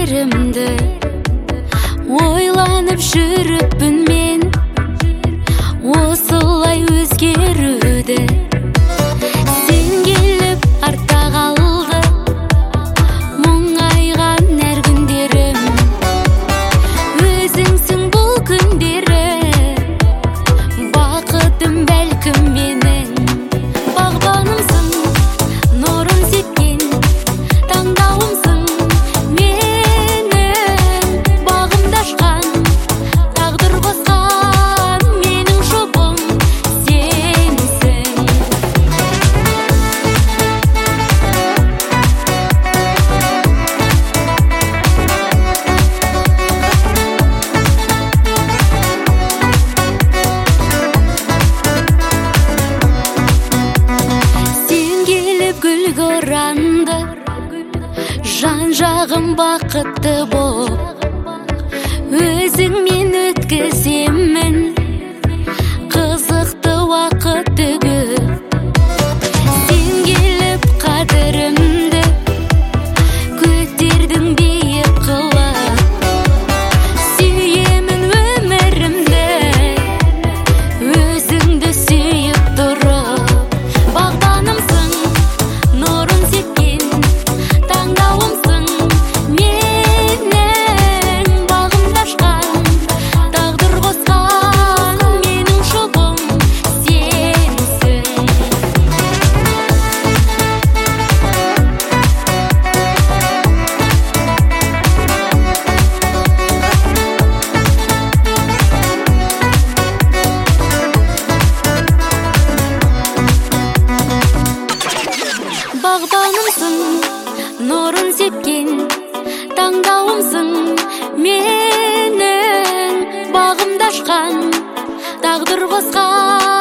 кадеримди ойланып жүрүппүн мен осылай өзгерүүдө. Сен келип артта калды мұңайған әр күндерім. Өзіңсің бұл күндері бақытым бәлкім менің. Бағбанымсың, нұрын сепкен таңдауымсың менің. Бағымды ашқан, тағдыр қосқан менің жұбым сенсің. Сен келіп гүлге оранды, жан жағым бақытты боп, өзіңмен өткіземін қызықты уақытты көп. Сен келіп қадірімді көтердің биік қылып, сүйемін өмірімді өзіңді сүйіп тұрып. Бағбанымсың, нұрын сепкен таңдауымсың менің. Бағымды ашқан, тағдыр қосқан менің жұбым сенсің. Бағбанымсың, нұрын сепкен таңдауымсың менің. Бағымды ашқан, тағдыр қосқан